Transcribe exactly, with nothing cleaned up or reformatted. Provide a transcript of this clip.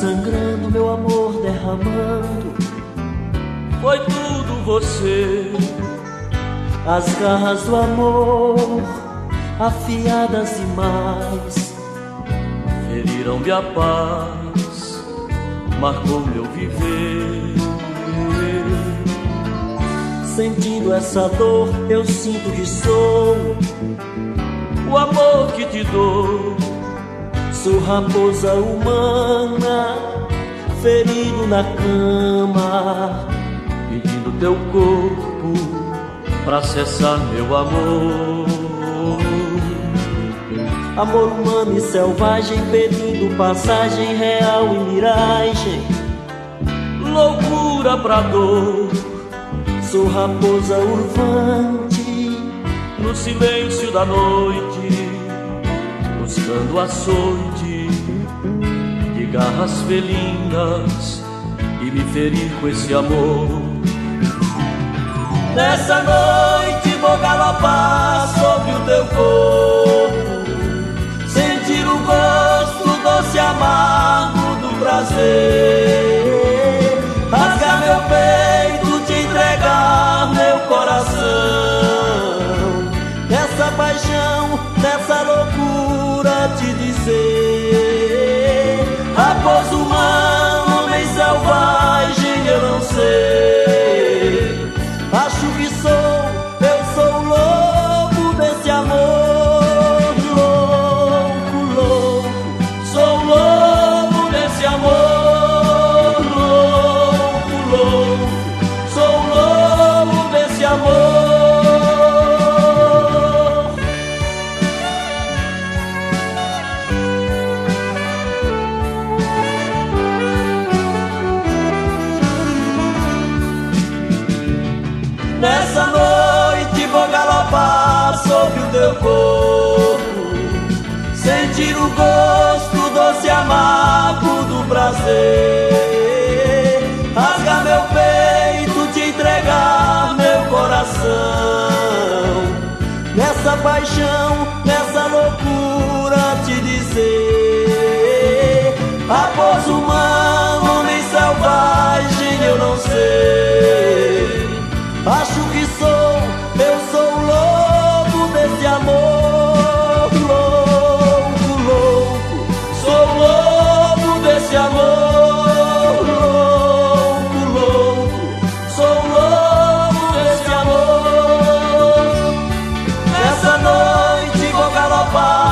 sangrando, meu amor derramando. Foi tudo você. As garras do amor, afiadas demais, feriram-me a paz, marcou meu viver. Sentindo essa dor, eu sinto que sou o amor que te dou. Sou raposa humana, ferido na cama, pedindo teu corpo pra cessar meu amor. Amor humano e selvagem, pedindo passagem real e miragem, loucura pra dor. Sou raposa urvante no silêncio da noite, buscando açoite de garras felinas e me ferir com esse amor. Nessa noite vou galopar sobre o teu corpo, sentir o gosto doce e amargo do prazer, rasgar meu peito, te entregar meu coração. Nessa paixão, nessa loucura te dizer, raposo humano, homem selvagem, eu não sei. Acho que sou, eu sou o lobo desse amor. Louco, louco, sou o lobo desse amor. Louco, louco, sou o lobo desse amor. Nessa noite vou galopar sobre o teu corpo, sentir o gosto doce e amargo do prazer, rasgar meu peito, te entregar meu coração. Nessa paixão, nessa loucura te dizer, raposo humano, homem selvagem, eu não sei. Acho que sou, eu sou o lobo desse amor. Louco, louco, sou o lobo desse amor. Louco, louco, sou o lobo desse amor. Nessa noite vou galopar